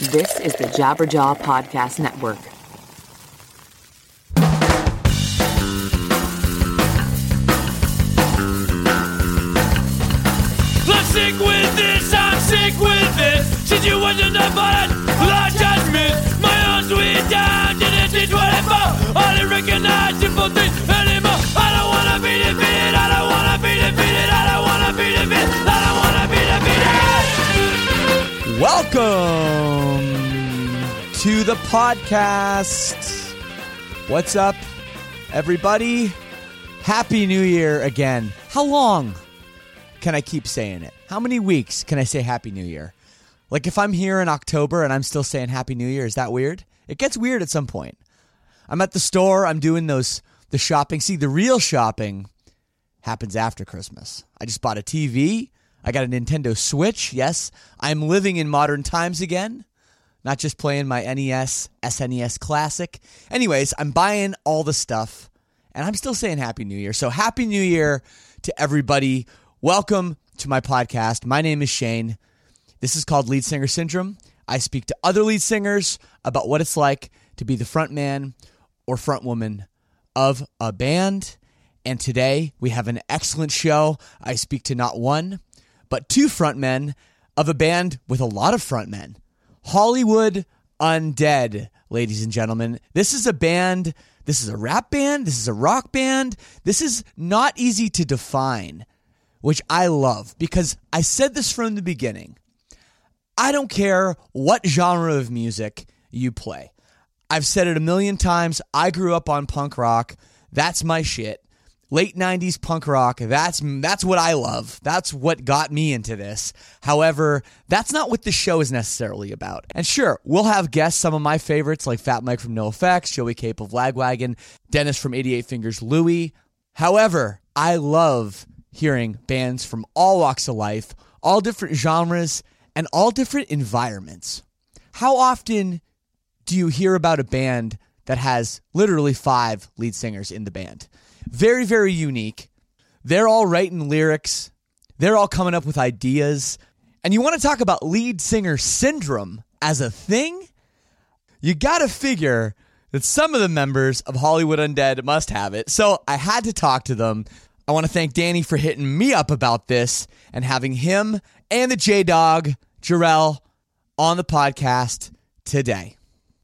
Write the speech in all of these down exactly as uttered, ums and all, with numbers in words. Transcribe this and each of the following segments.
This is the Jabberjaw Podcast Network. I'm sick with this, I'm sick with this. Situation that violent, large judgment. My own sweet time, didn't teach what I found. I didn't recognize simple things anymore. I don't wanna be defeated, I don't wanna be defeated, I don't wanna be defeated, I don't wanna be defeated. Welcome to the podcast. What's up, everybody? Happy New Year again. How long can I keep saying it? How many weeks can I say Happy New Year? Like if I'm here in October and I'm still saying Happy New Year, is that weird? It gets weird at some point. I'm at the store, I'm doing those, the shopping. See, the real shopping happens after Christmas. I just bought a T V. I got a Nintendo Switch. Yes, I'm living in modern times again. Not just playing my N E S, S N E S Classic. Anyways, I'm buying all the stuff, and I'm still saying Happy New Year. So Happy New Year to everybody. Welcome to my podcast. My name is Shane. This is called Lead Singer Syndrome. I speak to other lead singers about what it's like to be the front man or front woman of a band. And today we have an excellent show. I speak to not one, but two frontmen of a band with a lot of frontmen. Hollywood Undead, ladies and gentlemen. This is a band, this is a rap band, this is a rock band. This is not easy to define, which I love because I said this from the beginning. I don't care what genre of music you play. I've said it a million times. I grew up on punk rock. That's my shit. Late nineties punk rock, that's that's what I love. That's what got me into this. However, that's not what this show is necessarily about. And sure, we'll have guests, some of my favorites like Fat Mike from NoFX, Joey Cape of Lagwagon, Dennis from eighty-eight Fingers Louie. However, I love hearing bands from all walks of life, all different genres, and all different environments. How often do you hear about a band that has literally five lead singers in the band? Very, very unique. They're all writing lyrics. They're all coming up with ideas. And you want to talk about lead singer syndrome as a thing? You got to figure that some of the members of Hollywood Undead must have it. So I had to talk to them. I want to thank Danny for hitting me up about this and having him and the J-Dog, Jarrell, on the podcast today.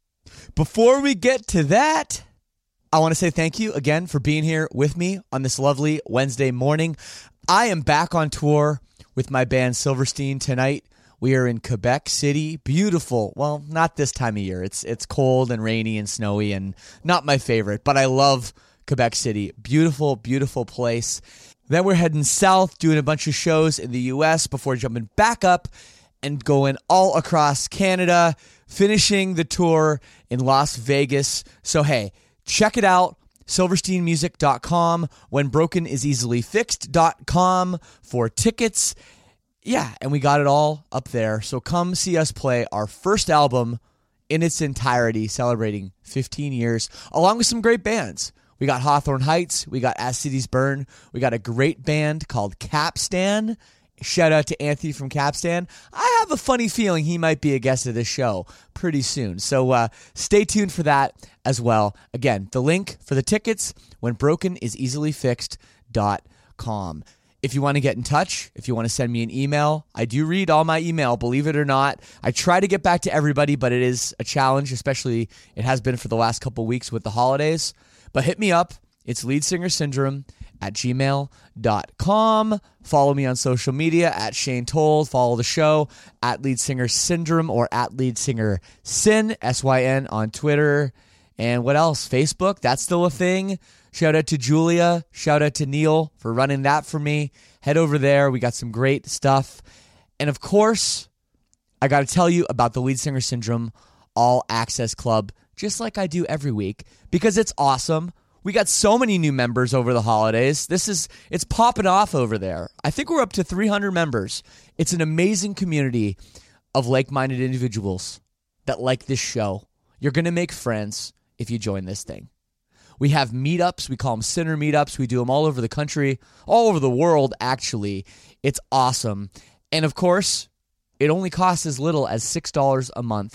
Before we get to that, I want to say thank you again for being here with me on this lovely Wednesday morning. I am back on tour with my band Silverstein tonight. We are in Quebec City. Beautiful. Well, not this time of year. It's it's cold and rainy and snowy and not my favorite, but I love Quebec City. Beautiful, beautiful place. Then we're heading south, doing a bunch of shows in the U S before jumping back up and going all across Canada, finishing the tour in Las Vegas. So hey, check it out, silverstein music dot com, when broken is easily fixed dot com for tickets. Yeah, and we got it all up there. So come see us play our first album in its entirety, celebrating fifteen years, along with some great bands. We got Hawthorne Heights, we got As Cities Burn, we got a great band called Capstan. Shout out to Anthony from Capstan. I have a funny feeling he might be a guest of this show pretty soon. So uh, stay tuned for that as well. Again, the link for the tickets, when broken is easily fixed dot com. If you want to get in touch, if you want to send me an email, I do read all my email, believe it or not. I try to get back to everybody, but it is a challenge, especially it has been for the last couple weeks with the holidays. But hit me up. It's leadsingersyndrome at gmail dot com. Follow me on social media at Shane Told. Follow the show at Lead Singer Syndrome or at Lead Singer Syn, S Y N on Twitter. And what else? Facebook, that's still a thing. Shout out to Julia. Shout out to Neil for running that for me. Head over there. We got some great stuff. And of course, I got to tell you about the Lead Singer Syndrome All Access Club, just like I do every week, because it's awesome. We got so many new members over the holidays. This is, it's popping off over there. I think we're up to three hundred members. It's an amazing community of like-minded individuals that like this show. You're going to make friends if you join this thing. We have meetups. We call them Sinner meetups. We do them all over the country, all over the world, actually. It's awesome. And of course, it only costs as little as six dollars a month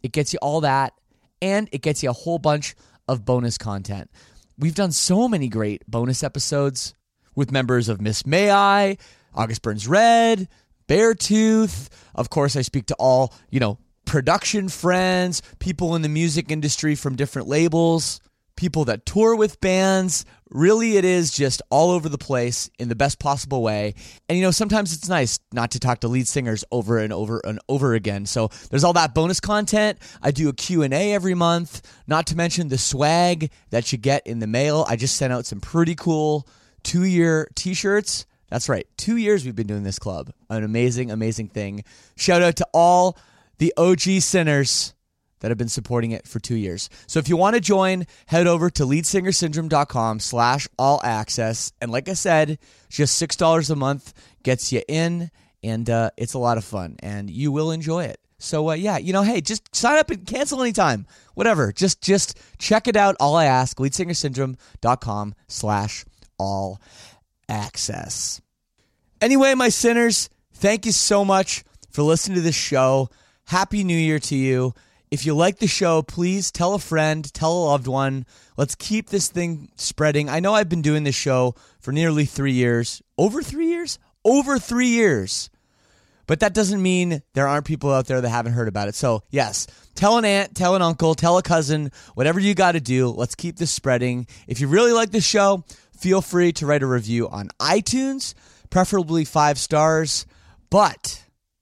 It gets you all that, and it gets you a whole bunch of bonus content. We've done so many great bonus episodes with members of Miss May I, August Burns Red, Beartooth. Of course, I speak to all, you know, production friends, people in the music industry from different labels, people that tour with bands. Really, it is just all over the place in the best possible way. And, you know, sometimes it's nice not to talk to lead singers over and over and over again. So there's all that bonus content. I do a Q and A every month, not to mention the swag that you get in the mail. I just sent out some pretty cool two-year t-shirts. That's right. Two years we've been doing this club. An amazing, amazing thing. Shout out to all the O G sinners that have been supporting it for two years. So if you want to join, head over to leadsingersyndrome.com slash all access. And like I said, just six dollars a month gets you in, and uh, it's a lot of fun, and you will enjoy it. So uh, yeah, you know, hey, just sign up and cancel anytime. Whatever. Just just check it out. All I ask, leadsingersyndrome.com slash all access. Anyway, my sinners, thank you so much for listening to this show. Happy New Year to you. If you like the show, please tell a friend, tell a loved one. Let's keep this thing spreading. I know I've been doing this show for nearly three years. Over three years? Over three years. But that doesn't mean there aren't people out there that haven't heard about it. So, yes, tell an aunt, tell an uncle, tell a cousin, whatever you got to do. Let's keep this spreading. If you really like the show, feel free to write a review on iTunes, preferably five stars. But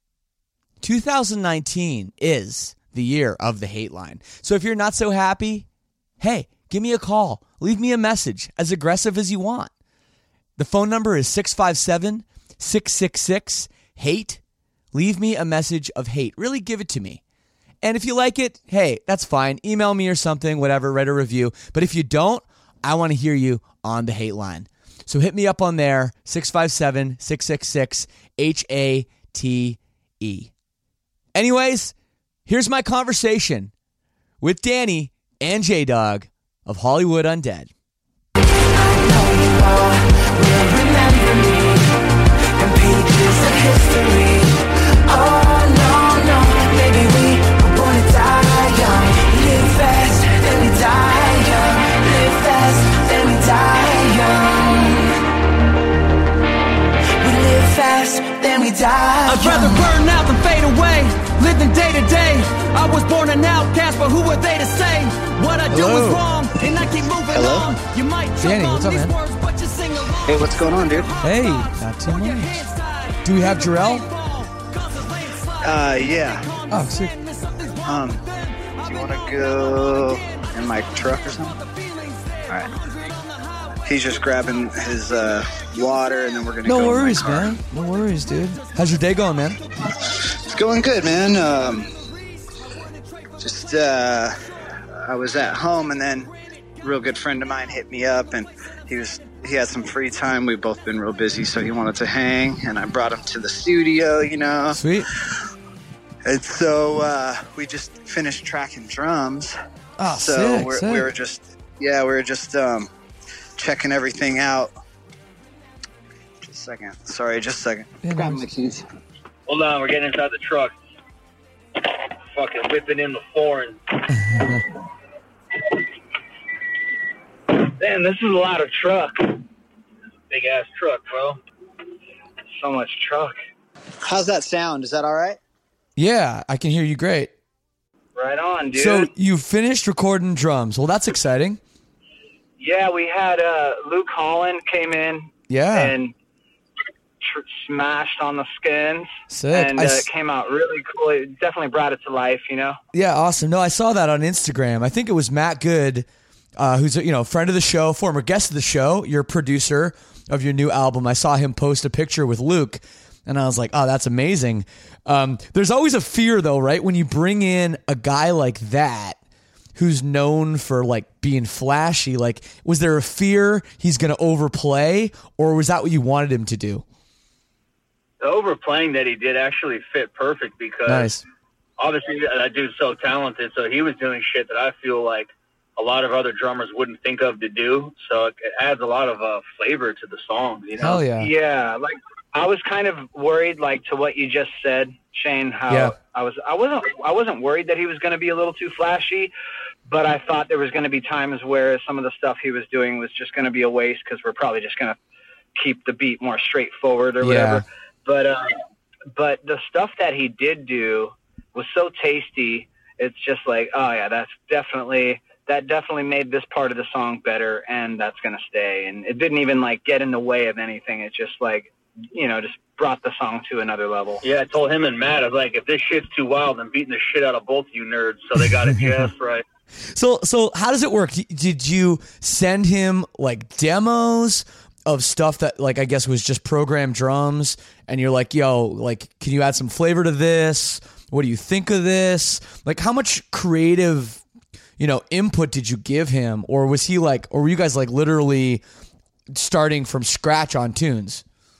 two thousand nineteen is the year of the hate line. So if you're not so happy, hey, give me a call. Leave me a message, as aggressive as you want. The phone number is six five seven, six six six, HATE. Leave me a message of hate. Really give it to me. And if you like it, hey, that's fine. Email me or something, whatever, write a review. But if you don't, I want to hear you on the hate line. So hit me up on there, six five seven, six six six, H A T E. Anyways, here's my conversation with Danny and J-Dog of Hollywood Undead. I know you all will remember me and pages of history. Oh, no, no, maybe we were born to die young. Live fast, then we die young. Live fast, then we die young. We live fast, then we die I'd rather burn out than fade away. Living day to day. I was born an outcast, but who are they to say what I do Hello. is wrong? And I keep moving Hello? on. You might Danny, choke what's on up, these man? words, but you sing along. Hey, what's going on, dude? Hey, not too much. Do we have Jarrell? Uh, yeah. Oh, sick. Um, do you want to go in my truck or something? All right. He's just grabbing his uh, water, and then we're gonna. No go worries, in my car. man. No worries, dude. How's your day going, man? It's going good, man. Um, just uh, I was at home, and then a real good friend of mine hit me up, and he was he had some free time. We've both been real busy, so he wanted to hang, and I brought him to the studio, you know. Sweet. And so uh, we just finished tracking drums. Oh, so sick, we're, sick. we were just, yeah, we were just um, checking everything out. Just a second. Sorry, just a second. Yeah, Grab no my keys. Hold on, we're getting inside the truck. Fucking whipping in the foreign. Damn, this is a lot of truck. Big ass truck, bro. So much truck. How's that sound? Is that all right? Yeah, I can hear you great. Right on, dude. So you finished recording drums. Well, that's exciting. yeah, we had uh, Luke Holland came in Yeah. and tr- smashed on the skins. Sick. And I uh, s- it came out really cool. It definitely brought it to life, you know? Yeah, awesome. No, I saw that on Instagram. I think it was Matt Good, uh, who's a you know friend of the show, former guest of the show, your producer of your new album. I saw him post a picture with Luke, and I was like, oh, that's amazing. Um, there's always a fear, though, right? When you bring in a guy like that, who's known for like being flashy, like, was there a fear he's going to overplay, or was that what you wanted him to do? The overplaying that he did actually fit perfect because Nice. obviously that dude's so talented. So he was doing shit that I feel like a lot of other drummers wouldn't think of to do. So it, it adds a lot of uh, flavor to the song, you know? Hell yeah. Yeah. Like I was kind of worried, like to what you just said, Shane, how Yeah. I was I wasn't I wasn't worried that he was going to be a little too flashy, but I thought there was going to be times where some of the stuff he was doing was just going to be a waste because we're probably just going to keep the beat more straightforward or Yeah. whatever. But uh, but the stuff that he did do was so tasty. It's just like, oh yeah, that's definitely that definitely made this part of the song better, and that's going to stay. And it didn't even like get in the way of anything. It just like, you know, just brought the song to another level. Yeah, I told him and Matt, I was like, if this shit's too wild, I'm beating the shit out of both you nerds, so they got it just right. So, so how does it work? Did you send him like demos of stuff that, like, I guess was just programmed drums, and you're like, yo, like, can you add some flavor to this? What do you think of this? Like, how much creative, you know, input did you give him? Or was he like, or were you guys like literally starting from scratch on tunes?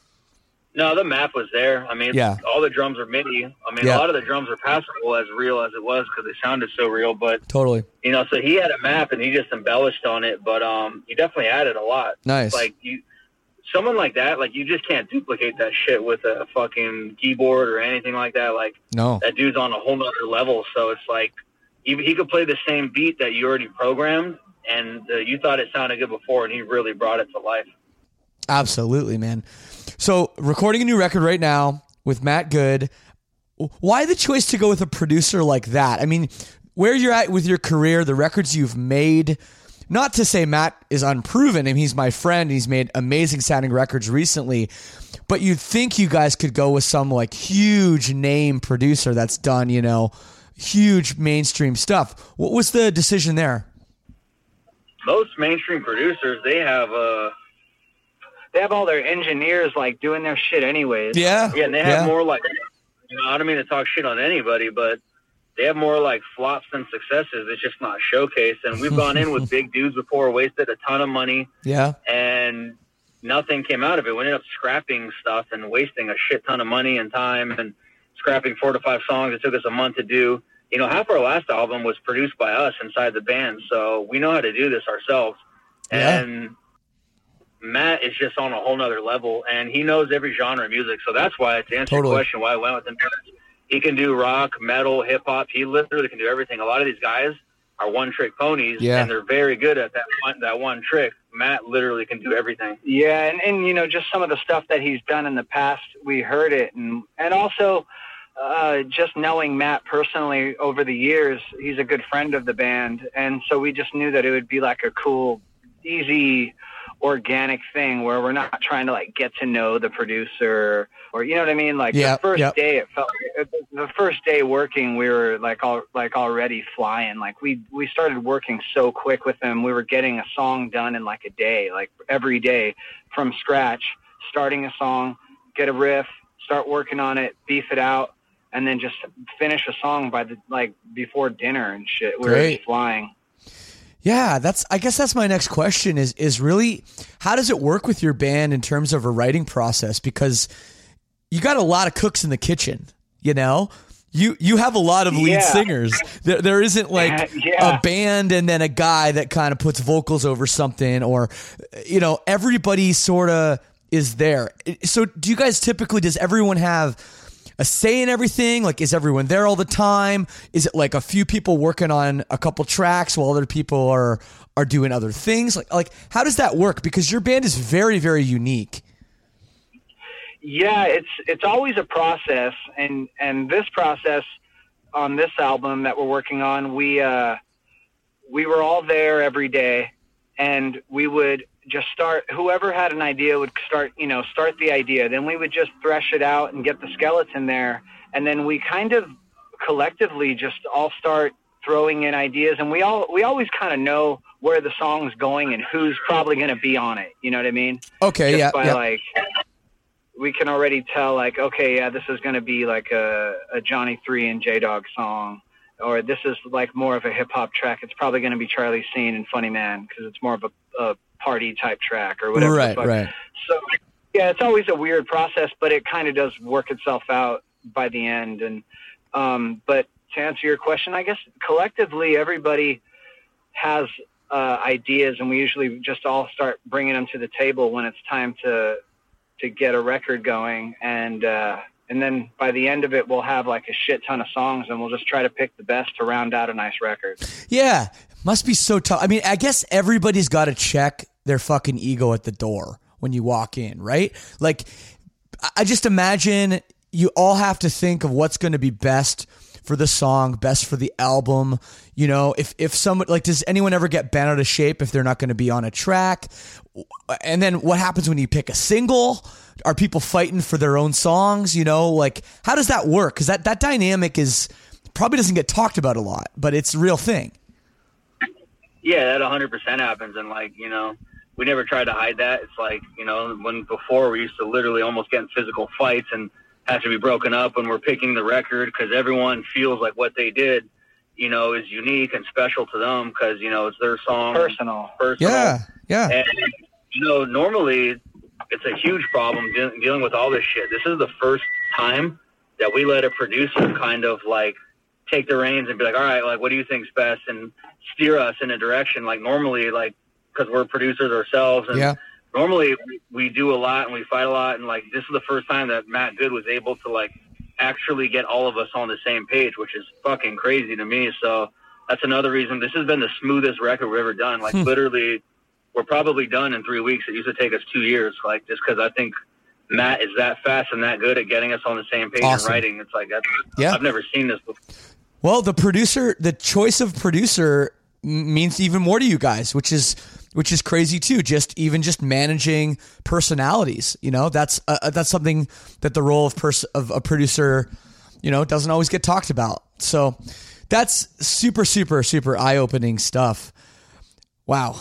No, the map was there. I mean, Yeah. all the drums are MIDI. I mean, Yeah. a lot of the drums are passable, as real as it was, because they sounded so real. But, Totally. you know, so he had a map, and he just embellished on it. But um, he definitely added a lot. Nice. Like, you, someone like that, like, you just can't duplicate that shit with a fucking keyboard or anything like that. Like, No. that dude's on a whole nother level. So it's like, he, he could play the same beat that you already programmed, and uh, you thought it sounded good before, and he really brought it to life. Absolutely, man. So, recording a new record right now with Matt Good. Why the choice to go with a producer like that? I mean, where you're at with your career, the records you've made, not to say Matt is unproven, and he's my friend, he's made amazing sounding records recently, but you'd think you guys could go with some like huge name producer that's done, you know, huge mainstream stuff. What was the decision there? Most mainstream producers, they have uh They have all their engineers like doing their shit anyways. Yeah. yeah, and they have yeah. more like, you know, I don't mean to talk shit on anybody, but they have more like flops than successes. It's just not showcased. And we've gone in with big dudes before, wasted a ton of money, Yeah. and nothing came out of it. We ended up scrapping stuff and wasting a shit ton of money and time and scrapping four to five songs. It took us a month to do. You know, half our last album was produced by us inside the band, so we know how to do this ourselves. Yeah. And Matt is just on a whole nother level, and he knows every genre of music. So that's why, to answer Totally. your question, why I went with him. He can do rock, metal, hip hop. He literally can do everything. A lot of these guys are one trick ponies, Yeah. and they're very good at that one, that one trick. Matt literally can do everything. Yeah, and, and you know, just some of the stuff that he's done in the past, we heard it, and and also uh, just knowing Matt personally over the years, he's a good friend of the band, and so we just knew that it would be like a cool, easy, organic thing where we're not trying to like get to know the producer, or you know what I mean. Like Yeah, the first yep. day, it felt the first day working, we were like all like already flying. Like we we started working so quick with them. We were getting a song done in like a day, like every day from scratch, starting a song, get a riff, start working on it, beef it out, and then just finish a song by the like before dinner and shit. We were Great. just flying. Yeah, that's. I guess that's my next question. Is is really how does it work with your band in terms of a writing process? Because you got a lot of cooks in the kitchen. You know, you you have a lot of lead Yeah. singers. There there isn't like Yeah. a band and then a guy that kind of puts vocals over something, or you know, everybody sort of is there. So do you guys typically? Does everyone have a say in everything? Like, is everyone there all the time? Is it like a few people working on a couple tracks while other people are are doing other things? Like, like how does that work? Because your band is very, very unique. Yeah, it's it's always a process, and and this process on this album that we're working on, we uh, we were all there every day, and we would just start. Whoever had an idea would start, you know, start the idea. Then we would just thresh it out and get the skeleton there, and then we kind of collectively just all start throwing in ideas, and we all we always kind of know where the song's going and who's probably going to be on it. You know what I mean? Okay, Just yeah, by yeah. like. We can already tell, like, okay, yeah, this is going to be like a, a Johnny three and J-Dog song, or this is like more of a hip-hop track. It's probably going to be Charlie Scene and Funny Man because it's more of a, a party-type track or whatever. the Right, fuck. right. So, yeah, it's always a weird process, but it kind of does work itself out by the end. And um, but to answer your question, I guess collectively everybody has uh, ideas, and we usually just all start bringing them to the table when it's time to to get a record going, and uh, And then by the end of it, we'll have like a shit ton of songs, and we'll just try to pick the best to round out a nice record. Yeah, must be so tough. I mean, I guess everybody's got to check their fucking ego at the door when you walk in, right? Like, I just imagine you all have to think of what's going to be best for the song, best for the album. You know, if if someone, like, does anyone ever get bent out of shape if they're not going to be on a track? And then what happens when you pick a single? Are people fighting for their own songs? You know, like, how does that work? Because that, that dynamic is probably doesn't get talked about a lot, but it's a real thing. Yeah, that one hundred percent happens. And, like, you know, we never tried to hide that. It's like, you know, when before we used to literally almost get in physical fights and have to be broken up when we're picking the record, because everyone feels like what they did, you know, is unique and special to them because, you know, it's their song. Personal. Personal. Yeah, yeah. And, you know, normally it's a huge problem de- dealing with all this shit. This is the first time that we let a producer kind of, like, take the reins and be like, all right, like, what do you think's best, and steer us in a direction. Like, normally, like, because we're producers ourselves, and yeah. normally we do a lot and we fight a lot, and, like, this is the first time that Matt Good was able to, like, actually get all of us on the same page, which is fucking crazy to me. So that's another reason this has been the smoothest record we've ever done. Like, literally, we're probably done in three weeks. It used to take us two years, like, just because I think Matt is that fast and that good at getting us on the same page Awesome. and writing. It's like, that's, yeah. I've never seen this before. Well, the producer, the choice of producer means even more to you guys, which is which is crazy too. Just even just managing personalities, you know, that's uh, that's something that the role of pers- of a producer, you know, doesn't always get talked about. So that's super, super, super eye-opening stuff. Wow.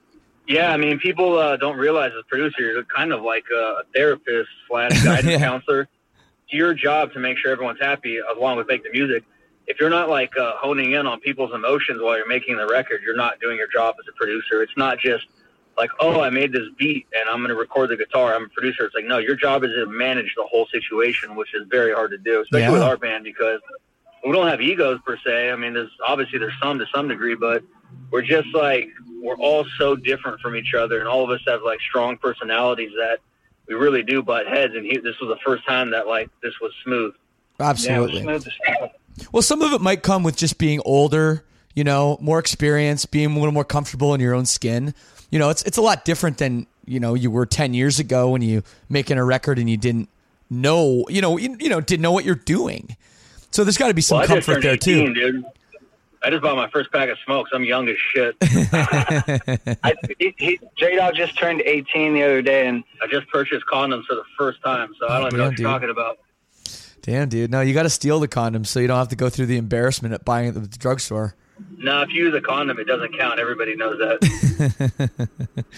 Yeah, I mean, people uh, don't realize as a producer, you're kind of like a therapist slash guidance yeah. counselor. It's your job to make sure everyone's happy along with make the music. If you're not, like, uh, honing in on people's emotions while you're making the record, you're not doing your job as a producer. It's not just like, oh, I made this beat and I'm going to record the guitar. I'm a producer. It's like, no, your job is to manage the whole situation, which is very hard to do, especially Yeah. with our band, because we don't have egos per se. I mean, there's obviously there's some to some degree, but we're just like, we're all so different from each other, and all of us have, like, strong personalities that we really do butt heads. And he, this was the first time that, like, this was smooth. Absolutely. Yeah, it was smooth as fuck. Well, some of it might come with just being older, you know, more experience, being a little more comfortable in your own skin. You know, it's it's a lot different than, you know, you were ten years ago when you making a record and you didn't know, you know, you, you know, didn't know what you're doing. So there's got to be some well, comfort there eighteen, too. Dude. I just bought my first pack of smokes. I'm young as shit. I, he, he, J-Dog just turned eighteen the other day, and I just purchased condoms for the first time, so I don't even know damn, what you're dude. talking about. Damn, dude. No, you got to steal the condoms so you don't have to go through the embarrassment of buying it at the drugstore. No, if you use a condom, it doesn't count. Everybody knows that.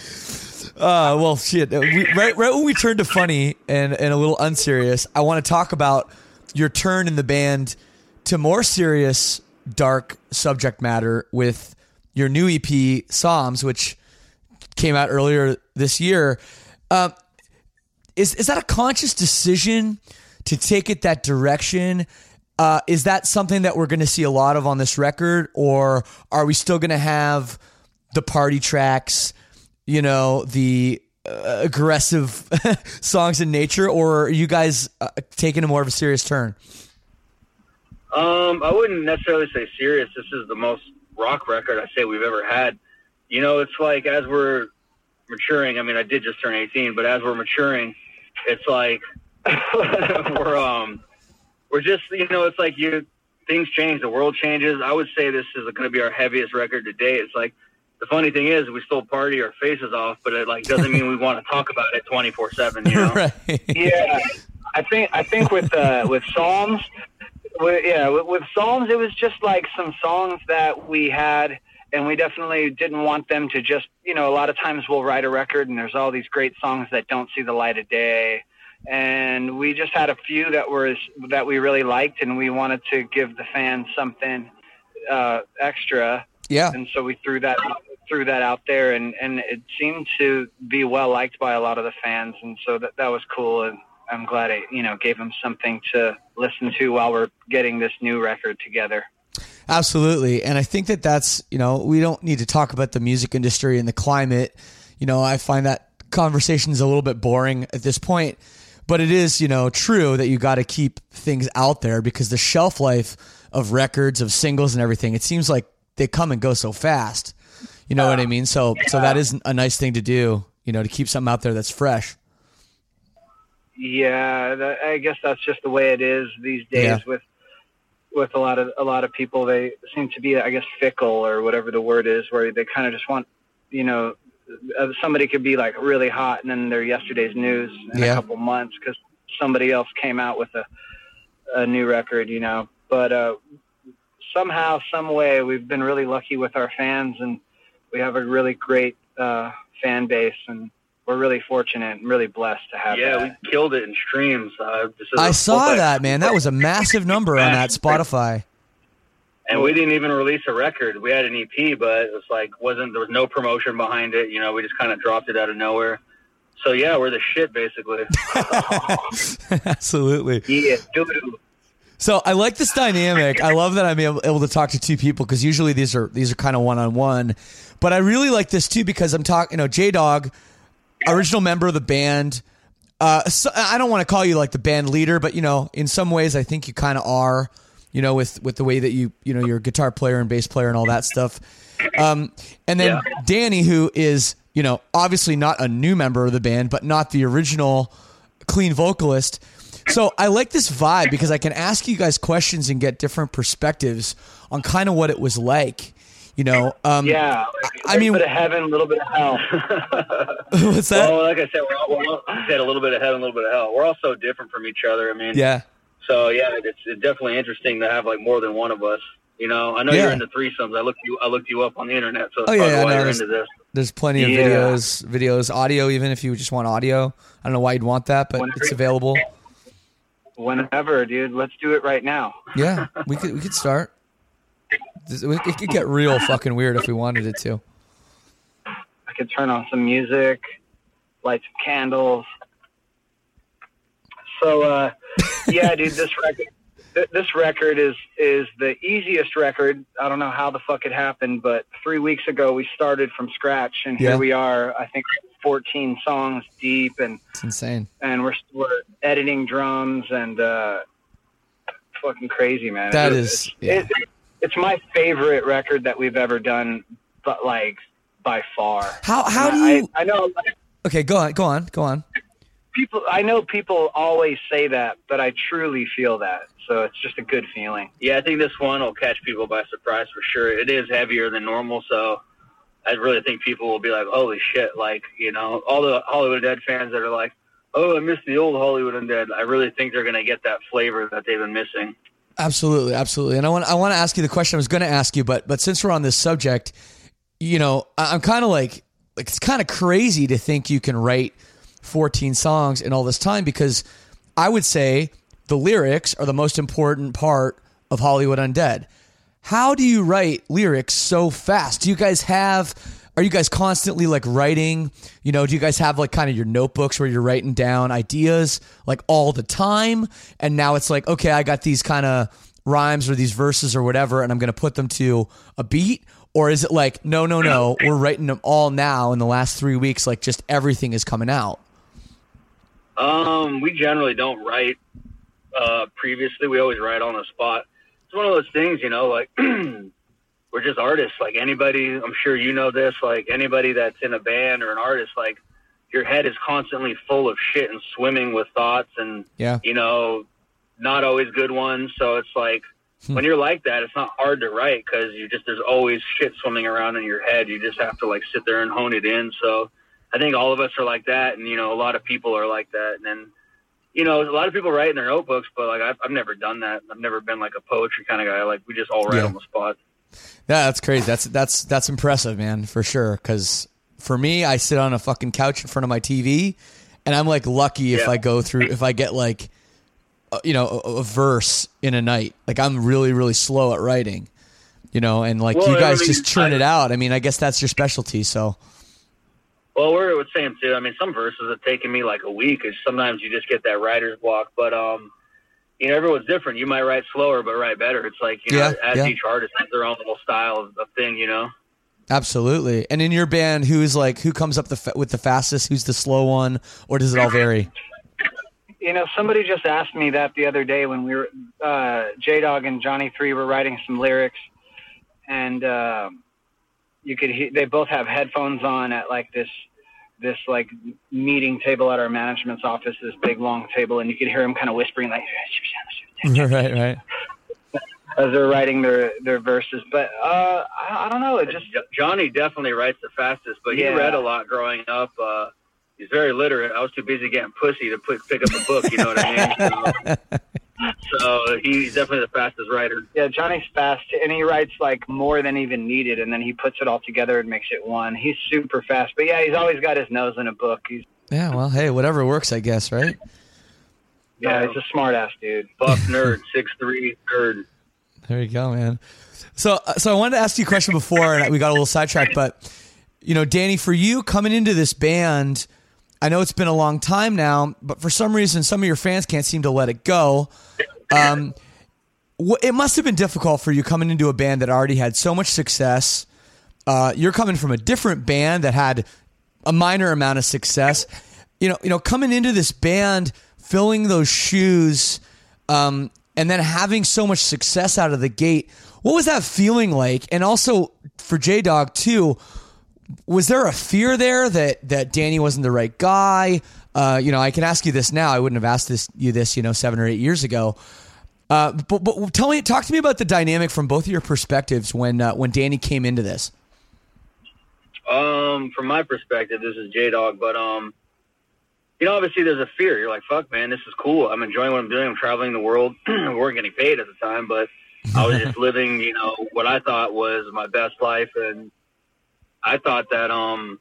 Uh, well, shit. We, right, right when we turn to funny and, and a little unserious, I want to talk about your turn in the band to more serious, dark subject matter with your new E P, Psalms, which came out earlier this year. Uh, is is that a conscious decision to take it that direction? Uh, is that something that we're going to see a lot of on this record, or are we still going to have the party tracks, you know, the uh, aggressive songs in nature, or are you guys uh, taking a more of a serious turn? Um, I wouldn't necessarily say serious. This is the most rock record I say we've ever had. You know, it's like as we're maturing, I mean, I did just turn eighteen, but as we're maturing, it's like we're um we're just, you know, it's like you things change, the world changes. I would say this is going to be our heaviest record to date. It's like the funny thing is we still party our faces off, but it like doesn't mean we want to talk about it twenty-four seven, you know? Right. yeah, I think I think with uh, with Psalms, with, yeah, with, with Psalms, it was just like some songs that we had, and we definitely didn't want them to just, you know, a lot of times we'll write a record and there's all these great songs that don't see the light of day. And we just had a few that were that we really liked, and we wanted to give the fans something uh, extra. Yeah. And so we threw that threw that out there, and, and it seemed to be well liked by a lot of the fans, and so that that was cool. And I'm glad I, you know, gave them something to listen to while we're getting this new record together. Absolutely. And I think that that's, you know, we don't need to talk about the music industry and the climate. You know, I find that conversation is a little bit boring at this point. but it is, you know, true that you got to keep things out there because the shelf life of records, of singles and everything, it seems like they come and go so fast. You know uh, what I mean? So, yeah. so that is a nice thing to do, you know, to keep something out there that's fresh. Yeah, that, I guess that's just the way it is these days yeah. with with a lot of a lot of people. They seem to be, I guess, fickle or whatever the word is, where they kind of just want, you know, somebody could be like really hot and then they're yesterday's news in yeah. a couple months because somebody else came out with a a new record, you know. But uh, somehow, some way, we've been really lucky with our fans, and we have a really great uh, fan base, and we're really fortunate and really blessed to have yeah, that. Yeah, we killed it in streams. Uh, I saw that, man. That was a massive number on that Spotify. And we didn't even release a record. We had an E P, but it was like wasn't there was no promotion behind it. You know, we just kind of dropped it out of nowhere. So yeah, we're the shit basically. Absolutely. Yeah, dude. So I like this dynamic. I love that I'm able, able to talk to two people because usually these are these are kind of one on one. But I really like this too because I'm talking. You know, J Dog, original member of the band. Uh, so I don't want to call you like the band leader, but you know, in some ways, I think you kind of are. You know, with with the way that you you know you're a guitar player and bass player and all that stuff. Um, and then yeah. Danny, who is you know obviously not a new member of the band, but not the original clean vocalist. So I like this vibe because I can ask you guys questions and get different perspectives on kind of what it was like. You know, um, yeah. I mean, a little bit of heaven, a little bit of hell. What's that? Well, like I said, we're all, we're all, I said a little bit of heaven, a little bit of hell. We're all so different from each other. I mean, yeah. So yeah, it's, it's definitely interesting to have like more than one of us. You know, I know yeah. you're into threesomes. I looked you, I looked you up on the internet, so that's oh, probably yeah, why no, you're there's, into this. There's plenty of yeah. videos, videos, audio, even if you just want audio. I don't know why you'd want that, but Whenever. It's available. Whenever, dude, let's do it right now. Yeah, we could we could start. It could get real fucking weird if we wanted it to. I could turn on some music, light some candles. So, uh, yeah, dude, this record, th- this record is is the easiest record. I don't know how the fuck it happened, but three weeks ago we started from scratch, and here yeah. we are. I think fourteen songs deep, and it's insane. And we're we're editing drums and uh, fucking crazy, man. That it, is, it's, yeah. it, it's my favorite record that we've ever done, but like by far. How how and do you? I, I know. Okay, go on, go on, go on. People, I know people always say that, but I truly feel that. So it's just a good feeling. Yeah, I think this one will catch people by surprise for sure. It is heavier than normal, so I really think people will be like, holy shit, like, you know, all the Hollywood Undead fans that are like, oh, I miss the old Hollywood Undead. I really think they're going to get that flavor that they've been missing. Absolutely, absolutely. And I want I want to ask you the question I was going to ask you, but but since we're on this subject, you know, I'm kind of like, like it's kind of crazy to think you can write fourteen songs in all this time because I would say the lyrics are the most important part of Hollywood Undead. How do you write lyrics so fast? Do you guys have, are you guys constantly like writing, you know, do you guys have like kind of your notebooks where you're writing down ideas like all the time? And now it's like, okay, I got these kind of rhymes or these verses or whatever, and I'm going to put them to a beat. Or is it like, no, no, no, we're writing them all now in the last three weeks, like just everything is coming out? Um, we generally don't write uh, previously. We always write on the spot. It's one of those things, you know, like we're just artists. Like anybody, I'm sure you know this, like anybody that's in a band or an artist, like your head is constantly full of shit and swimming with thoughts and, yeah. you know, not always good ones. So it's like, when you're like that, it's not hard to write because you just, there's always shit swimming around in your head. You just have to like sit there and hone it in. So I think all of us are like that. And, you know, a lot of people are like that. And then, you know, a lot of people write in their notebooks, but like, I've, I've never done that. I've never been like a poetry kind of guy. Like we just all write yeah. on the spot. Yeah, that's crazy. That's, that's, that's impressive, man, for sure. Cause for me, I sit on a fucking couch in front of my T V and I'm like lucky if yeah. I go through, if I get like, you know, a, a verse in a night. Like I'm really, really slow at writing, you know, and like well, you guys I mean, just churn I, it out. I mean, I guess that's your specialty. So, well, we're with Sam too. I mean, some verses have taken me like a week. Cause sometimes you just get that writer's block, but, um, you know, everyone's different. You might write slower, but write better. It's like, you know, yeah, as yeah. each artist has their own little style of, of thing, you know? Absolutely. And in your band, who's like, who comes up the fa- with the fastest? Who's the slow one? Or does it all vary? You know, somebody just asked me that the other day when we were, uh, J-Dog and Johnny three were writing some lyrics, and uh, you could hear, they both have headphones on at like this, this like meeting table at our management's office, this big long table, and you could hear them kind of whispering like, right, right. as they're writing their, their verses. But uh, I, I don't know. It just Johnny definitely writes the fastest, but he Yeah. read a lot growing up. Uh, he's very literate. I was too busy getting pussy to put, pick up a book, you know what I mean? So, so he's definitely the fastest writer. Yeah, Johnny's fast, and he writes like more than even needed, and then he puts it all together and makes it one. He's super fast, but yeah, he's always got his nose in a book. He's Yeah, well, hey, whatever works, I guess, right? yeah, he's a smart ass dude. Buff nerd, six three nerd. There you go, man. So, so I wanted to ask you a question before, and we got a little sidetracked, but you know, Danny, for you coming into this band, I know it's been a long time now, but for some reason, some of your fans can't seem to let it go. Um, wh- it must have been difficult for you coming into a band that already had so much success. Uh, you're coming from a different band that had a minor amount of success. You know, you know, coming into this band, filling those shoes, um, and then having so much success out of the gate. What was that feeling like? And also for J-Dog too, was there a fear there that, that Danny wasn't the right guy? Uh, you know, I can ask you this now. I wouldn't have asked this you this, you know, seven or eight years ago. Uh, but, but tell me, talk to me about the dynamic from both of your perspectives when uh, when Danny came into this. Um, from my perspective, this is J-Dog, but um, you know, obviously there's a fear. You're like, fuck, man, this is cool. I'm enjoying what I'm doing. I'm traveling the world. We weren't getting paid at the time, but I was just living, you know, what I thought was my best life. And I thought that, um,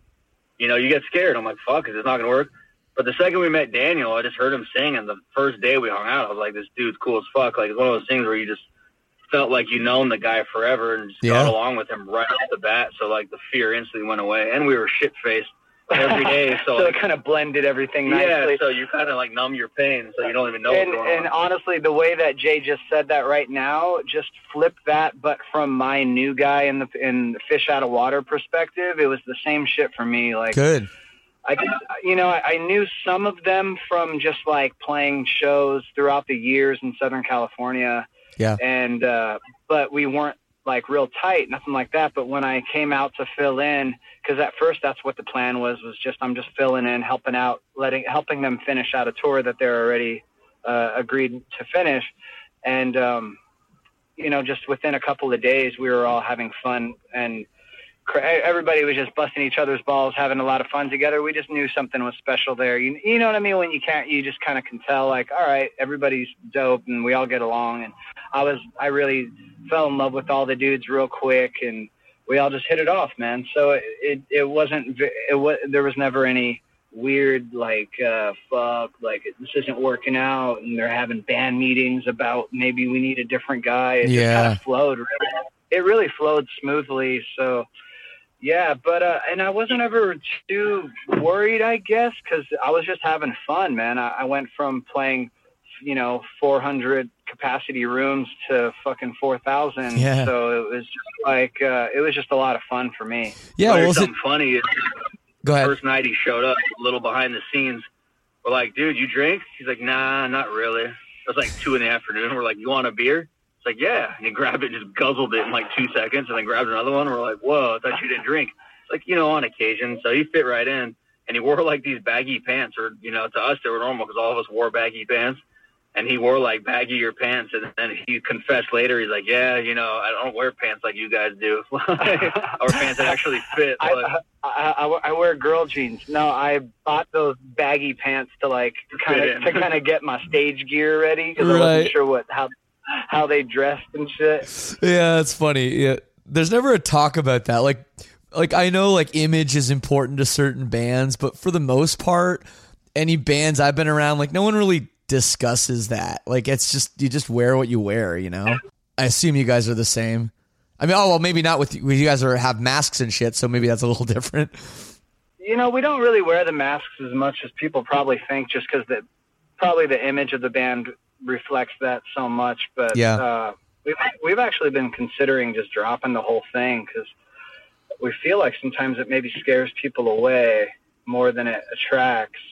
you know, you get scared. I'm like, fuck, is this not going to work? But the second we met Daniel, I just heard him sing. And the first day we hung out, I was like, this dude's cool as fuck. Like, it's one of those things where you just felt like you known the guy forever and just Yeah. got along with him right off the bat. So, like, the fear instantly went away. And we were shit-faced every day. So, so like, it kind of blended everything yeah, nicely. so you kind of, like, numb your pain. So you don't even know and, what's going and on. honestly, the way that Jay just said that right now, just flip that, but from my new guy in the in the fish out of water perspective, it was the same shit for me. Like, Good. I, you know, I, I knew some of them from just like playing shows throughout the years in Southern California, Yeah. and uh, but we weren't like real tight, nothing like that. But when I came out to fill in, because at first that's what the plan was, was just I'm just filling in, helping out, letting helping them finish out a tour that they're already uh, agreed to finish, and um, you know, just within a couple of days, we were all having fun and. Everybody was just busting each other's balls, having a lot of fun together. We just knew something was special there. You, you know what I mean? When you can't, you just kind of can tell, like, all right, everybody's dope and we all get along. And I was, I really fell in love with all the dudes real quick, and we all just hit it off, man. So it, it, it wasn't, it was, there was never any weird, like, uh, fuck, like this isn't working out, and they're having band meetings about maybe we need a different guy. It Yeah. just kind of flowed. It really flowed smoothly. So. Yeah, but uh, and I wasn't ever too worried, I guess, because I was just having fun, man. I, I went from playing, you know, four hundred capacity rooms to fucking four thousand. Yeah. So it was just like uh, it was just a lot of fun for me. Yeah. Well, Well, here's was it, something funny is go ahead. first night he showed up, a little behind the scenes. We're like, dude, you drink? He's like, nah, not really. It was like two in the afternoon. We're like, you want a beer? It's like, yeah. And he grabbed it and just guzzled it in like two seconds and then grabbed another one. We're like, whoa, I thought you didn't drink. It's like, you know, on occasion. So he fit right in. And he wore like these baggy pants, or, you know, to us they were normal because all of us wore baggy pants. And he wore like baggier pants. And then he confessed later, he's like, yeah, you know, I don't wear pants like you guys do. Or pants that actually fit. I, But I, I, I wear girl jeans. No, I bought those baggy pants to like kind Fit of in. to kind of get my stage gear ready because I Right. wasn't sure what how how they dressed and shit. Yeah, that's funny. Yeah, there's never a talk about that. Like, like I know like image is important to certain bands, but for the most part, any bands I've been around, like no one really discusses that. Like it's just you just wear what you wear, you know. I assume you guys are the same. I mean, oh well, maybe not with you guys are have masks and shit, so maybe that's a little different. You know, we don't really wear the masks as much as people probably think, just because the probably the image of the band reflects that so much. But Yeah. uh, we've we've actually been considering just dropping the whole thing because we feel like sometimes it maybe scares people away more than it attracts.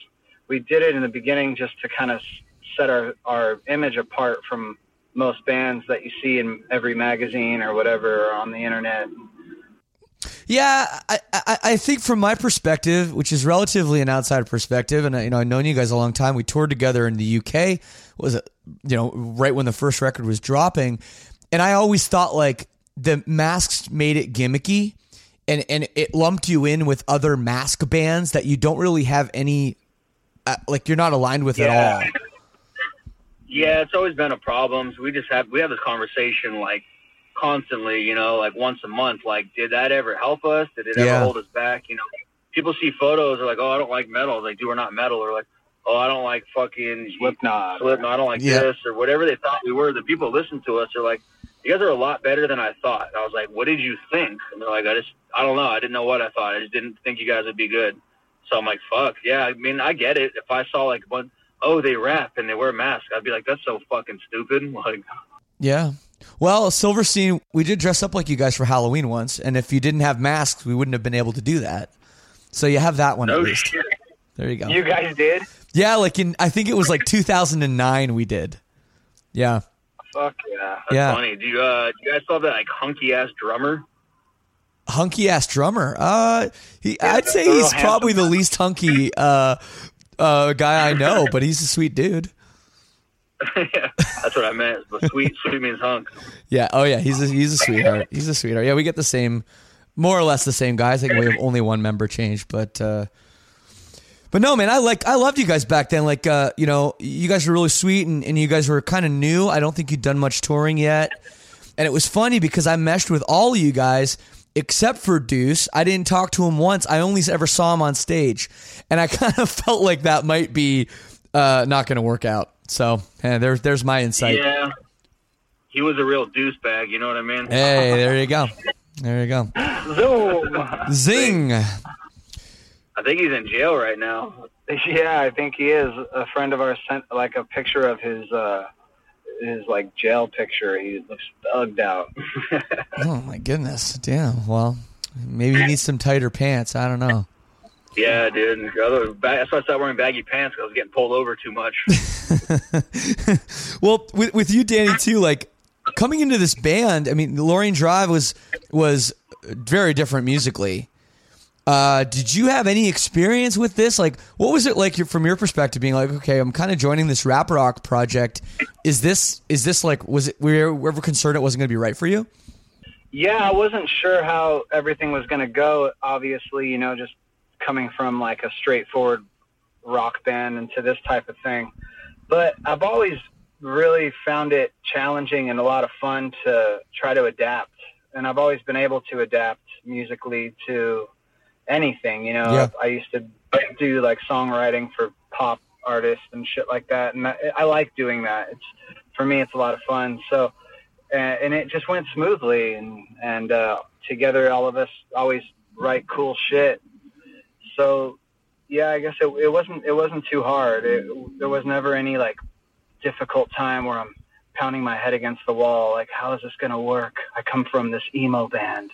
we did it in the beginning just to kind of set our, our image apart from most bands that you see in every magazine or whatever or on the internet. Yeah, I, I, I think from my perspective, which is relatively an outside perspective, and you know, I've known you guys a long time. We toured together in the U K, was it, you know, right when the first record was dropping, and I always thought like the masks made it gimmicky, and and it lumped you in with other mask bands that you don't really have any, uh, like you're not aligned with Yeah. at all. Yeah, it's always been a problem. So we just have we have this conversation like constantly, you know, like once a month. Like, did that ever help us? Did it ever Yeah. hold us back? You know, people see photos, they're like, oh, I don't like metal. Like, dude, we're not metal. Or like, oh, I don't like fucking Slipknot. Slipknot. I don't like Yeah. this or whatever they thought we were. The people that listen to us are like, you guys are a lot better than I thought. And I was like, what did you think? And they're like, I just, I don't know. I didn't know what I thought. I just didn't think you guys would be good. So I'm like, fuck. Yeah, I mean, I get it. If I saw like one, oh, they rap and they wear masks, I'd be like, that's so fucking stupid. Like, Yeah. Well, Silverstein, we did dress up like you guys for Halloween once, and if you didn't have masks, we wouldn't have been able to do that. So you have that one no at least. shit. There you go. You guys did? Yeah, like in I think it was like two thousand nine we did. Yeah. Fuck yeah. That's Yeah. funny. Do you, uh, do you guys still have that like hunky ass drummer? Hunky ass drummer. Uh he I'd say the real he's probably the least hunky uh uh guy I know, but he's a sweet dude. Yeah, that's what I meant. But sweet, sweet means hunk. Yeah. Oh yeah, he's a he's a sweetheart. He's a sweetheart. Yeah, we get the same more or less the same guys. I think we have only one member change, but uh But no, man, I like I loved you guys back then. Like, uh, you know, you guys were really sweet, and, and you guys were kind of new. I don't think you'd done much touring yet, and it was funny because I meshed with all of you guys except for Deuce. I didn't talk to him once. I only ever saw him on stage, and I kind of felt like that might be uh, not going to work out. So, eh, there's there's my insight. Yeah, he was a real douchebag. You know what I mean? Hey, there you go. There you go. Zoom. Zing. I think he's in jail right now. Yeah, I think he is. A friend of ours sent like a picture of his uh his like jail picture. He looks thugged out. Oh my goodness. Damn. Well, maybe he needs some tighter pants. I don't know. Yeah, dude. And other- That's why I started wearing baggy pants because I was getting pulled over too much. Well, with with you, Danny, too. Like coming into this band, I mean, Lorraine Drive was was very different musically. Uh, did you have any experience with this? Like, what was it like from your perspective? Being like, okay, I'm kind of joining this rap rock project. Is this is this like was it? Were you ever concerned it wasn't going to be right for you? Yeah, I wasn't sure how everything was going to go. Obviously, you know, just coming from like a straightforward rock band into this type of thing. But I've always really found it challenging and a lot of fun to try to adapt. And I've always been able to adapt musically to anything, you know. Yeah. I used to do like songwriting for pop artists and shit like that. And I, I like doing that. It's, for me, it's a lot of fun. So, and, and it just went smoothly, and, and, uh, together, all of us always write cool shit. So, yeah, I guess it, it wasn't it wasn't too hard. It, there was never any like difficult time where I'm pounding my head against the wall, like, how is this gonna work? I come from this emo band.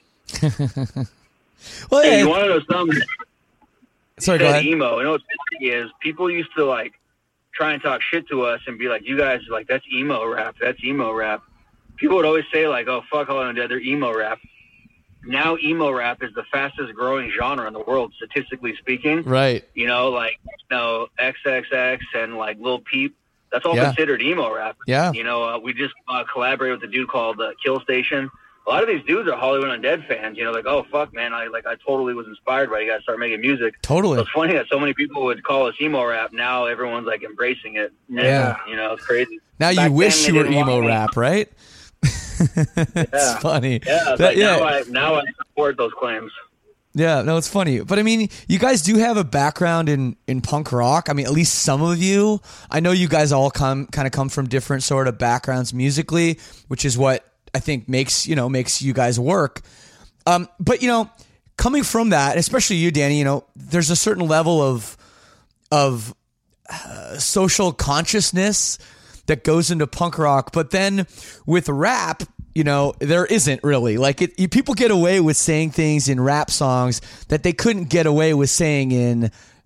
Well, Hey, yeah. you want to know something? Sorry, You go said ahead. emo. You know what's funny is people used to like try and talk shit to us and be like, "You guys like that's emo rap. That's emo rap." People would always say like, "Oh fuck, all on dead, they're emo rap." Now emo rap is the fastest growing genre in the world, statistically speaking. Right. You know, like you know, X X X and like Lil Peep. That's all Yeah. considered emo rap. Yeah. You know, uh, we just uh, collaborated with a dude called uh, Kill Station. A lot of these dudes are Hollywood Undead fans. You know, like, oh fuck, man, I like I totally was inspired by you guys start making music. Totally. So it's funny that so many people would call us emo rap. Now everyone's like embracing it. Yeah. You know, it's crazy. Now you Back wish then, you they were didn't emo want me. rap, right? It's Yeah. funny. Yeah. It's That- like yeah. Now I now I support those claims. Yeah, no, it's funny. But I mean, you guys do have a background in, in punk rock. I mean, at least some of you. I know you guys all come kind of come from different sort of backgrounds musically, which is what I think makes, you know, makes you guys work. Um, but you know, coming from that, especially you, Danny, you know, there's a certain level of of uh, social consciousness that goes into punk rock. But then with rap, you know, there isn't really. Like, it, you, people get away with saying things in rap songs that they couldn't get away with saying in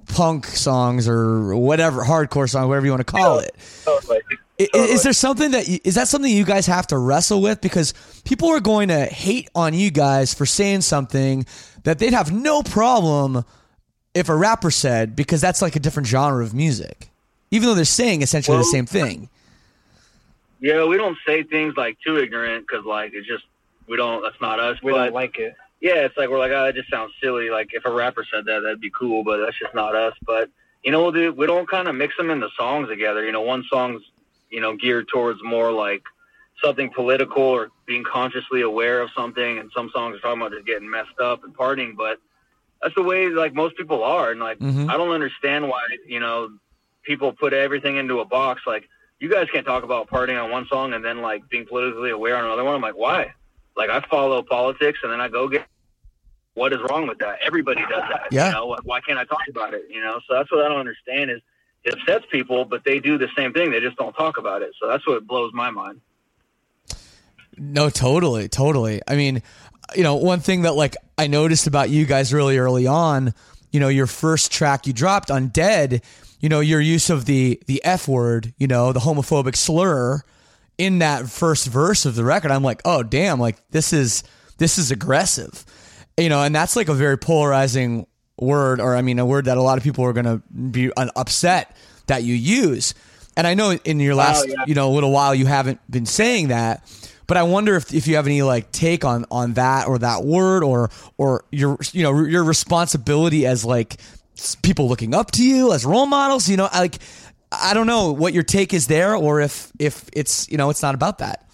punk songs or whatever, hardcore song, whatever you want to call it. Totally. Is, Totally. is there something that you, is that something you guys have to wrestle with? Because people are going to hate on you guys for saying something that they'd have no problem if a rapper said, because that's like a different genre of music, even though they're saying essentially Well, the same thing. Yeah, we don't say things like too ignorant because like it's just we don't. That's not us. We but, don't like it. Yeah, it's like we're like, oh, that just sounds silly. Like if a rapper said that, that'd be cool, but that's just not us. But you know, we'll do. We don't kind of mix them in the songs together. You know, one song's you know geared towards more like something political or being consciously aware of something, and some songs are talking about just getting messed up and partying. But that's the way like most people are, and like Mhm. I don't understand why you know people put everything into a box. Like you guys can't talk about partying on one song and then like being politically aware on another one. I'm like, why? Like I follow politics and then I go get. What is wrong with that? Everybody does that. Yeah. You know, why can't I talk about it? You know, so that's what I don't understand is it upsets people, but they do the same thing. They just don't talk about it. So that's what blows my mind. No, totally, totally. I mean, you know, one thing that like I noticed about you guys really early on, you know, your first track you dropped on Dead, you know, your use of the the F word, you know, the homophobic slur in that first verse of the record. I'm like, oh damn, like this is this is aggressive. You know, and that's like a very polarizing word, or I mean, a word that a lot of people are going to be upset that you use. And I know in your last, Oh, yeah. you know, little while you haven't been saying that, but I wonder if, if you have any like take on, on that or that word or, or your, you know, your responsibility as like people looking up to you as role models, you know, like, I don't know what your take is there or if, if it's, you know, it's not about that.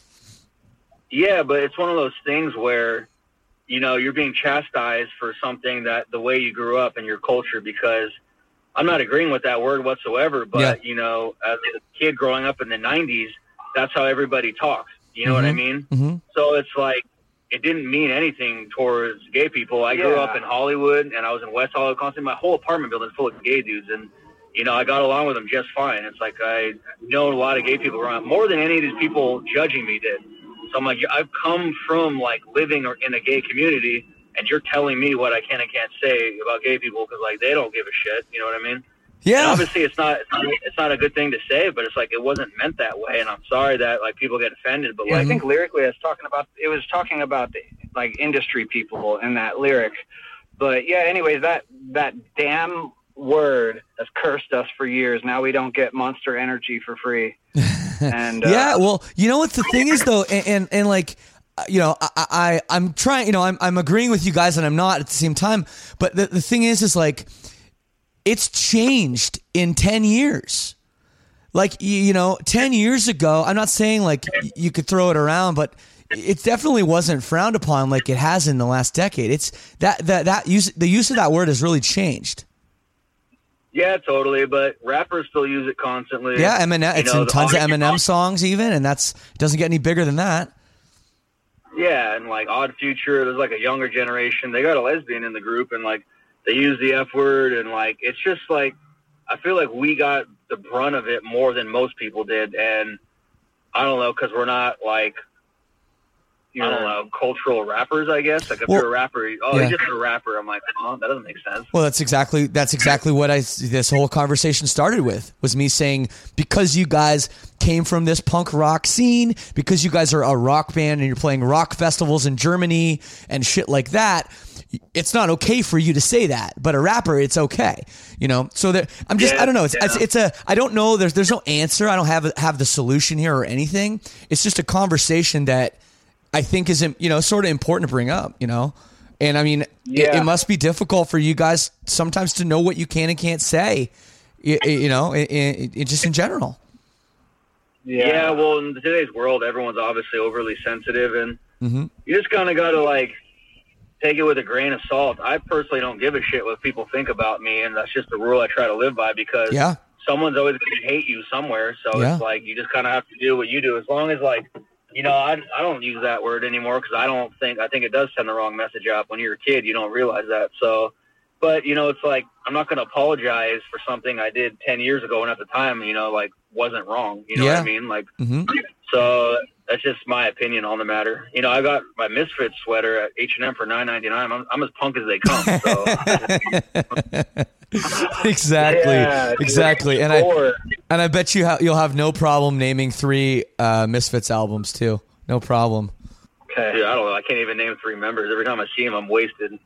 Yeah, but it's one of those things where, you know, you're being chastised for something that the way you grew up in your culture, because I'm not agreeing with that word whatsoever, but, Yeah. you know, as a kid growing up in the nineties, that's how everybody talks. You know what I mean? Mhm. So it's like, it didn't mean anything towards gay people. I grew Yeah. up in Hollywood and I was in West Hollywood constantly. My whole apartment building is full of gay dudes. And, you know, I got along with them just fine. It's like, I know a lot of gay people around more than any of these people judging me did. So I'm like, I've come from like living or in a gay community, and you're telling me what I can and can't say about gay people because like they don't give a shit. You know what I mean? And Yeah. obviously, it's not, it's not it's not a good thing to say, but it's like it wasn't meant that way, and I'm sorry that like people get offended. But Yeah, like, I think lyrically, it's talking about it was talking about the, like industry people in that lyric. But yeah, anyways, that that damn word has cursed us for years. Now we don't get Monster Energy for free. And uh, Yeah, well, you know what the thing is though, and and, and like, uh, you know, I, I I'm trying, you know, I'm I'm agreeing with you guys, and I'm not at the same time. But the the thing is, is like, it's changed in ten years. Like, you, you know, ten years ago, I'm not saying like y- you could throw it around, but it definitely wasn't frowned upon like it has in the last decade. It's that that that use the use of that word has really changed. yeah, totally. But rappers still use it constantly. Yeah, Eminem. You It's know, in the tons of Odd- Eminem songs, even, and that's it doesn't get any bigger than that. Yeah, and like Odd Future, there's like a younger generation. They got a lesbian in the group, and like they use the F word, and like it's just like I feel like we got the brunt of it more than most people did, and I don't know because we're not like I don't know cultural rappers. I guess like if Well, you're a rapper, oh, yeah. you're just a rapper. I'm like, oh, that doesn't make sense. Well, that's exactly that's exactly what I this whole conversation started with, was me saying, because you guys came from this punk rock scene, because you guys are a rock band and you're playing rock festivals in Germany and shit like that, it's not okay for you to say that, but a rapper, it's okay, you know. So that I'm just Yeah, I don't know. It's, yeah. it's it's a I don't know. There's there's no answer. I don't have have the solution here or anything. It's just a conversation that I think is, you know, sort of important to bring up, you know. And I mean, it, Yeah. it must be difficult for you guys sometimes to know what you can and can't say, you, you know, it, it, it just in general. Yeah. yeah, well, in today's world, everyone's obviously overly sensitive, and Mhm. you just kind of got to like take it with a grain of salt. I personally don't give a shit what people think about me, and that's just the rule I try to live by, because Yeah. someone's always going to hate you somewhere. So Yeah. it's like you just kind of have to do what you do, as long as like, you know, I, I don't use that word anymore because I don't think, I think it does send the wrong message out. When you're a kid, you don't realize that. So, but, you know, it's like, I'm not going to apologize for something I did ten years ago and at the time, you know, like wasn't wrong. You know Yeah. what I mean? Like, hmm so that's just my opinion on the matter. You know, I got my Misfits sweater at H and M for nine ninety-nine. I'm, I'm as punk as they come. So exactly, Yeah, dude, exactly. And I four. and I bet you ha- you'll have no problem naming three uh, Misfits albums too. No problem. Okay. Dude, I don't know. I can't even name three members. Every time I see them, I'm wasted.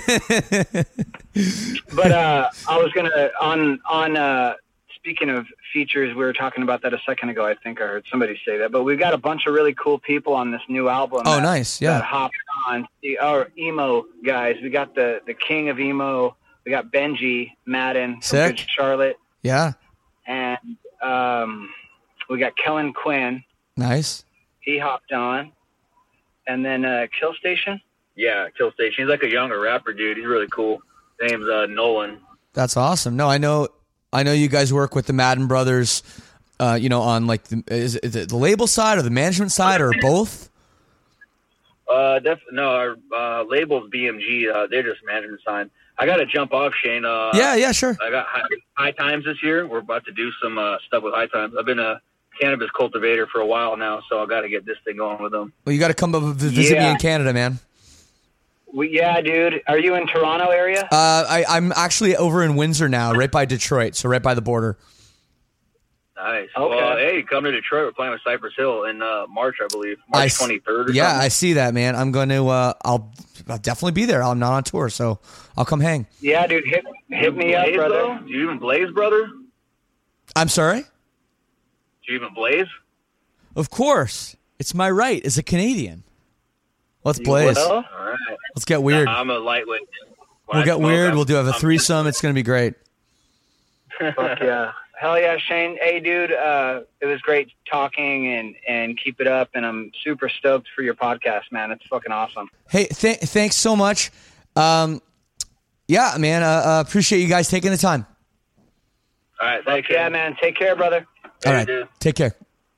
But uh, I was gonna on on uh, speaking of features, we were talking about that a second ago. I think I heard somebody say that. But we've got a bunch of really cool people on this new album. Oh, that, nice. Yeah. That hopped on. The our emo guys. We got the the king of emo. We got Benji Madden from Sick. Good Charlotte, Yeah. and um, we got Kellen Quinn. Nice. He hopped on, and then uh, Kill Station. Yeah, Kill Station. He's like a younger rapper, dude. He's really cool. His name's uh, Nolan. That's awesome. No, I know. I know you guys work with the Madden brothers. Uh, you know, on like the, is, is it the label side or the management side or both? Uh, def- no, our uh, label's B M G. Uh, they're just management sign. I got to jump off, Shane. Uh, Yeah, yeah, sure. I got high, high Times this year. We're about to do some uh, stuff with High Times. I've been a cannabis cultivator for a while now, so I got to get this thing going with them. Well, you got to come up visit me Yeah. in Canada, man. We, yeah, dude. Are you in Toronto area? Uh, I, I'm actually over in Windsor now, right by Detroit, so right by the border. Nice. Okay. Well, hey, come to Detroit. We're playing with Cypress Hill in uh, March, I believe. March I s- twenty-third or Yeah, something. I see that, man. I'm going to. Uh, I'll, I'll definitely be there. I'm not on tour, so I'll come hang. Yeah, dude. Hit hit me up, Blaze, brother. though? Do you even blaze, brother? Do I'm sorry. you even blaze? Of course, it's my right as a Canadian. Let's blaze. will? All right. Let's get weird. Nah, I'm a lightweight. When We'll I get smoke, weird. I'm- We'll do have a I'm- threesome. It's going to be great. Fuck yeah. Hell yeah, Shane. Hey, dude, uh, it was great talking and, and keep it up. And I'm super stoked for your podcast, man. It's fucking awesome. Hey, th- thanks so much. Um, yeah, man. Uh, uh, appreciate you guys taking the time. All right. Fuck Thanks, yeah, Shane. man. Take care, brother. All Hey, right. dude. Take care.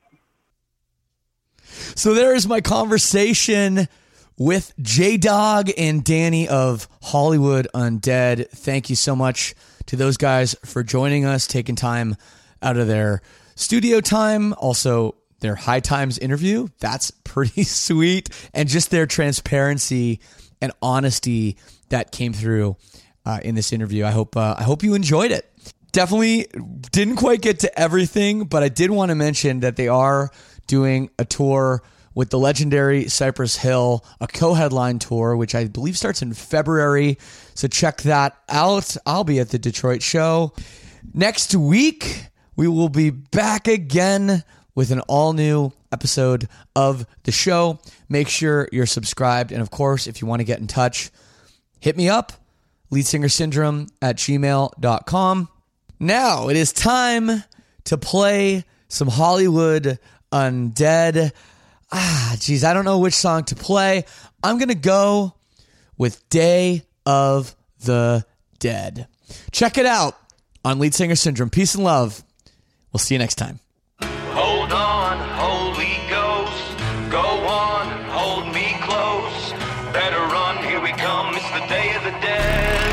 So there is my conversation with J-Dog and Danny of Hollywood Undead. Thank you so much to those guys for joining us, taking time out of their studio time, also their High Times interview. That's pretty sweet. And just their transparency and honesty that came through uh, in this interview. I hope uh, I hope you enjoyed it. Definitely didn't quite get to everything, but I did want to mention that they are doing a tour with the legendary Cypress Hill, a co-headline tour, which I believe starts in February. So check that out. I'll be at the Detroit show. Next week, we will be back again with an all-new episode of the show. Make sure you're subscribed. And of course, if you want to get in touch, hit me up, leadsingersyndrome at gmail dot com. Now it is time to play some Hollywood Undead. Ah, geez, I don't know which song to play. I'm going to go with Day of the Dead. Check it out on Lead Singer Syndrome. Peace and love. We'll see you next time. Hold on, Holy Ghost. Go on, hold me close. Better run, here we come. It's the Day of the Dead.